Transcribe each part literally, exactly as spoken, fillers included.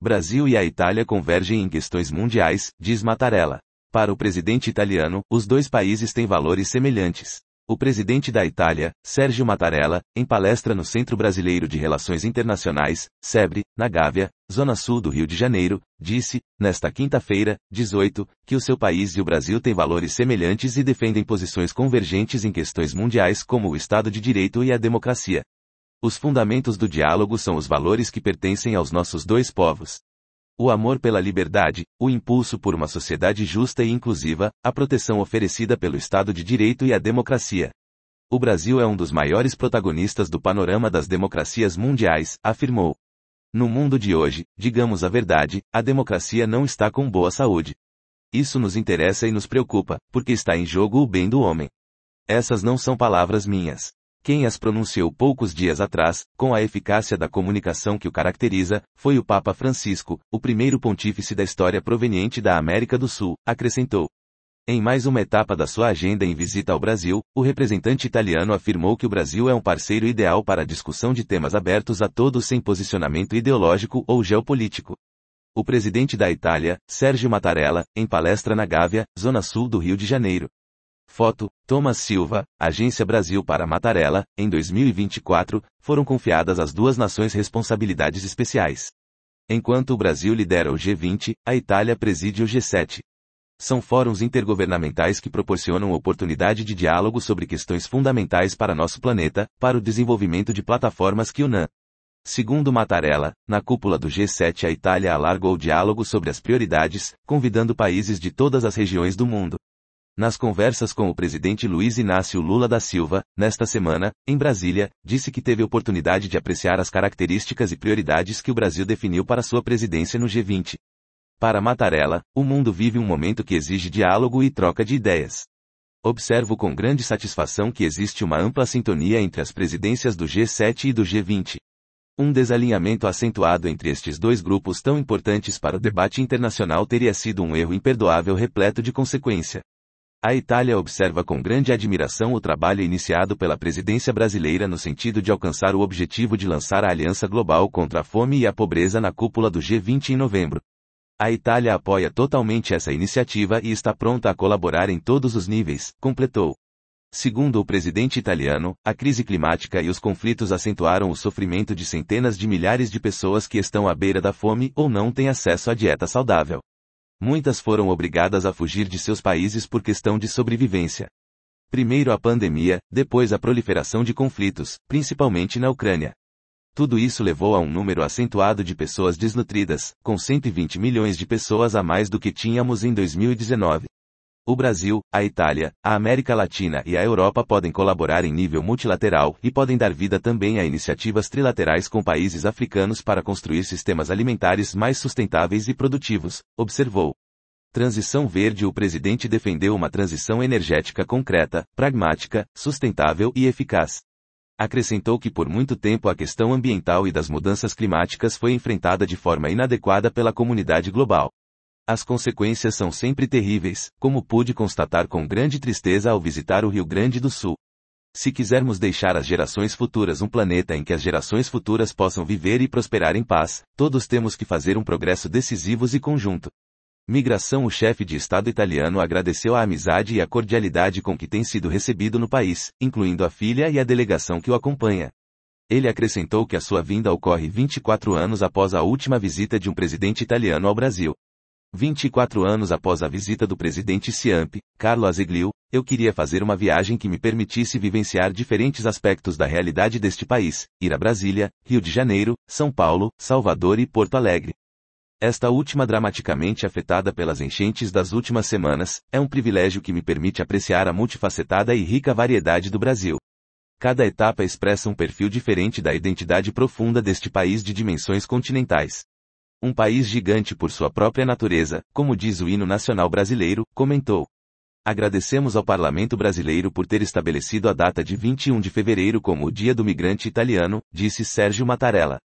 Brasil e a Itália convergem em questões mundiais, diz Mattarella. Para o presidente italiano, os dois países têm valores semelhantes. O presidente da Itália, Sérgio Mattarella, em palestra no Centro Brasileiro de Relações Internacionais, SEBRE, na Gávea, zona sul do Rio de Janeiro, disse, nesta quinta-feira, dezoito, que o seu país e o Brasil têm valores semelhantes e defendem posições convergentes em questões mundiais como o Estado de Direito e a democracia. Os fundamentos do diálogo são os valores que pertencem aos nossos dois povos. O amor pela liberdade, o impulso por uma sociedade justa e inclusiva, a proteção oferecida pelo Estado de Direito e a democracia. O Brasil é um dos maiores protagonistas do panorama das democracias mundiais, afirmou. No mundo de hoje, digamos a verdade, a democracia não está com boa saúde. Isso nos interessa e nos preocupa, porque está em jogo o bem do homem. Essas não são palavras minhas. Quem as pronunciou poucos dias atrás, com a eficácia da comunicação que o caracteriza, foi o Papa Francisco, o primeiro pontífice da história proveniente da América do Sul, acrescentou. Em mais uma etapa da sua agenda em visita ao Brasil, o representante italiano afirmou que o Brasil é um parceiro ideal para a discussão de temas abertos a todos sem posicionamento ideológico ou geopolítico. O presidente da Itália, Sérgio Mattarella, em palestra na Gávea, zona sul do Rio de Janeiro. Foto, Thomas Silva, Agência Brasil para Mattarella, em dois mil e vinte e quatro, foram confiadas às duas nações responsabilidades especiais. Enquanto o Brasil lidera o G vinte, a Itália preside o G sete. São fóruns intergovernamentais que proporcionam oportunidade de diálogo sobre questões fundamentais para nosso planeta, para o desenvolvimento de plataformas que unam. Segundo Mattarella, na cúpula do G sete a Itália alargou o diálogo sobre as prioridades, convidando países de todas as regiões do mundo. Nas conversas com o presidente Luiz Inácio Lula da Silva, nesta semana, em Brasília, disse que teve oportunidade de apreciar as características e prioridades que o Brasil definiu para sua presidência no G vinte. Para Mattarella, o mundo vive um momento que exige diálogo e troca de ideias. Observo com grande satisfação que existe uma ampla sintonia entre as presidências do G sete e do G vinte. Um desalinhamento acentuado entre estes dois grupos tão importantes para o debate internacional teria sido um erro imperdoável repleto de consequência. A Itália observa com grande admiração o trabalho iniciado pela presidência brasileira no sentido de alcançar o objetivo de lançar a Aliança Global contra a Fome e a Pobreza na cúpula do G vinte em novembro. A Itália apoia totalmente essa iniciativa e está pronta a colaborar em todos os níveis, completou. Segundo o presidente italiano, a crise climática e os conflitos acentuaram o sofrimento de centenas de milhares de pessoas que estão à beira da fome ou não têm acesso à dieta saudável. Muitas foram obrigadas a fugir de seus países por questão de sobrevivência. Primeiro a pandemia, depois a proliferação de conflitos, principalmente na Ucrânia. Tudo isso levou a um número acentuado de pessoas desnutridas, com cento e vinte milhões de pessoas a mais do que tínhamos em dois mil e dezenove. O Brasil, a Itália, a América Latina e a Europa podem colaborar em nível multilateral e podem dar vida também a iniciativas trilaterais com países africanos para construir sistemas alimentares mais sustentáveis e produtivos, observou. Transição verde. O presidente defendeu uma transição energética concreta, pragmática, sustentável e eficaz. Acrescentou que por muito tempo a questão ambiental e das mudanças climáticas foi enfrentada de forma inadequada pela comunidade global. As consequências são sempre terríveis, como pude constatar com grande tristeza ao visitar o Rio Grande do Sul. Se quisermos deixar às gerações futuras um planeta em que as gerações futuras possam viver e prosperar em paz, todos temos que fazer um progresso decisivo e conjunto. Migração. O chefe de Estado italiano agradeceu a amizade e a cordialidade com que tem sido recebido no país, incluindo a filha e a delegação que o acompanha. Ele acrescentou que a sua vinda ocorre vinte e quatro anos após a última visita de um presidente italiano ao Brasil. vinte e quatro anos após a visita do presidente Ciampi, Carlo Azeglio, eu queria fazer uma viagem que me permitisse vivenciar diferentes aspectos da realidade deste país, ir a Brasília, Rio de Janeiro, São Paulo, Salvador e Porto Alegre. Esta última dramaticamente afetada pelas enchentes das últimas semanas, é um privilégio que me permite apreciar a multifacetada e rica variedade do Brasil. Cada etapa expressa um perfil diferente da identidade profunda deste país de dimensões continentais. Um país gigante por sua própria natureza, como diz o hino nacional brasileiro, comentou. Agradecemos ao Parlamento brasileiro por ter estabelecido a data de vinte e um de fevereiro como o Dia do Migrante Italiano, disse Sérgio Mattarella.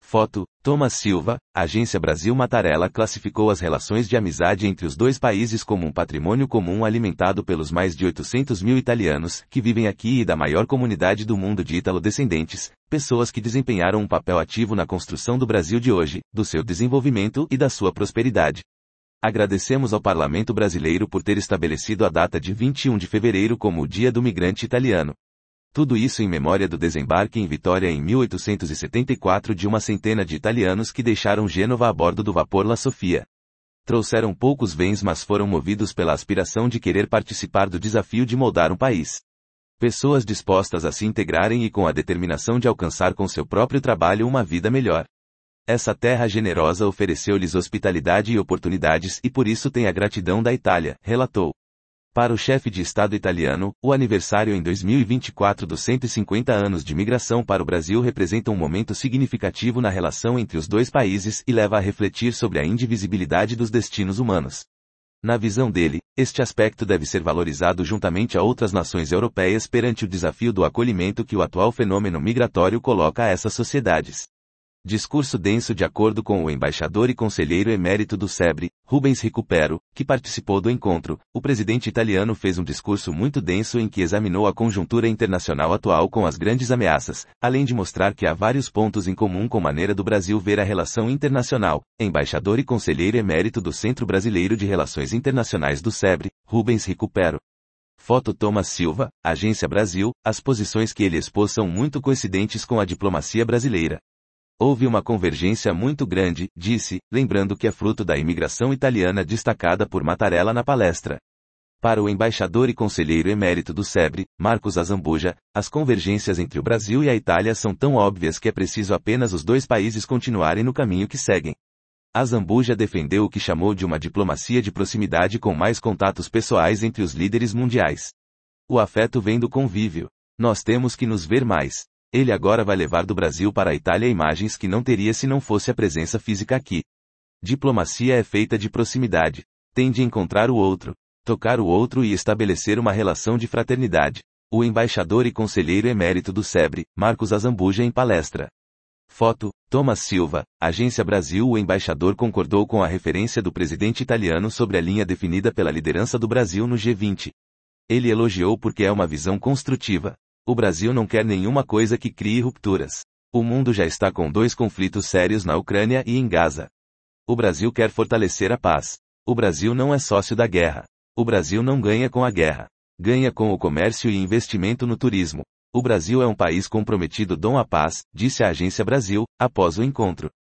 Foto, Thomas Silva, Agência Brasil. Mattarella classificou as relações de amizade entre os dois países como um patrimônio comum alimentado pelos mais de oitocentos mil italianos que vivem aqui e da maior comunidade do mundo de italodescendentes, pessoas que desempenharam um papel ativo na construção do Brasil de hoje, do seu desenvolvimento e da sua prosperidade. Agradecemos ao Parlamento brasileiro por ter estabelecido a data de vinte e um de fevereiro como o Dia do Migrante Italiano. Tudo isso em memória do desembarque em Vitória em mil oitocentos e setenta e quatro de uma centena de italianos que deixaram Gênova a bordo do vapor La Sofia. Trouxeram poucos bens, mas foram movidos pela aspiração de querer participar do desafio de moldar um país. Pessoas dispostas a se integrarem e com a determinação de alcançar com seu próprio trabalho uma vida melhor. Essa terra generosa ofereceu-lhes hospitalidade e oportunidades e por isso tem a gratidão da Itália, relatou. Para o chefe de Estado italiano, o aniversário em dois mil e vinte e quatro dos cento e cinquenta anos de migração para o Brasil representa um momento significativo na relação entre os dois países e leva a refletir sobre a indivisibilidade dos destinos humanos. Na visão dele, este aspecto deve ser valorizado juntamente a outras nações europeias perante o desafio do acolhimento que o atual fenômeno migratório coloca a essas sociedades. Discurso denso. De acordo com o embaixador e conselheiro emérito do SEBRE, Rubens Recupero, que participou do encontro, o presidente italiano fez um discurso muito denso em que examinou a conjuntura internacional atual com as grandes ameaças, além de mostrar que há vários pontos em comum com a maneira do Brasil ver a relação internacional. Embaixador e conselheiro emérito do Centro Brasileiro de Relações Internacionais do SEBRE, Rubens Recupero. Foto, Thomas Silva, Agência Brasil. As posições que ele expôs são muito coincidentes com a diplomacia brasileira. Houve uma convergência muito grande, disse, lembrando que é fruto da imigração italiana destacada por Mattarella na palestra. Para o embaixador e conselheiro emérito do SEBRE, Marcos Azambuja, as convergências entre o Brasil e a Itália são tão óbvias que é preciso apenas os dois países continuarem no caminho que seguem. Azambuja defendeu o que chamou de uma diplomacia de proximidade com mais contatos pessoais entre os líderes mundiais. O afeto vem do convívio. Nós temos que nos ver mais. Ele agora vai levar do Brasil para a Itália imagens que não teria se não fosse a presença física aqui. Diplomacia é feita de proximidade. Tem de encontrar o outro, tocar o outro e estabelecer uma relação de fraternidade. O embaixador e conselheiro emérito do SEBRE, Marcos Azambuja em palestra. Foto, Thomas Silva, Agência Brasil. O embaixador concordou com a referência do presidente italiano sobre a linha definida pela liderança do Brasil no G vinte. Ele elogiou porque é uma visão construtiva. O Brasil não quer nenhuma coisa que crie rupturas. O mundo já está com dois conflitos sérios na Ucrânia e em Gaza. O Brasil quer fortalecer a paz. O Brasil não é sócio da guerra. O Brasil não ganha com a guerra. Ganha com o comércio e investimento no turismo. O Brasil é um país comprometido com a paz, disse a Agência Brasil, após o encontro.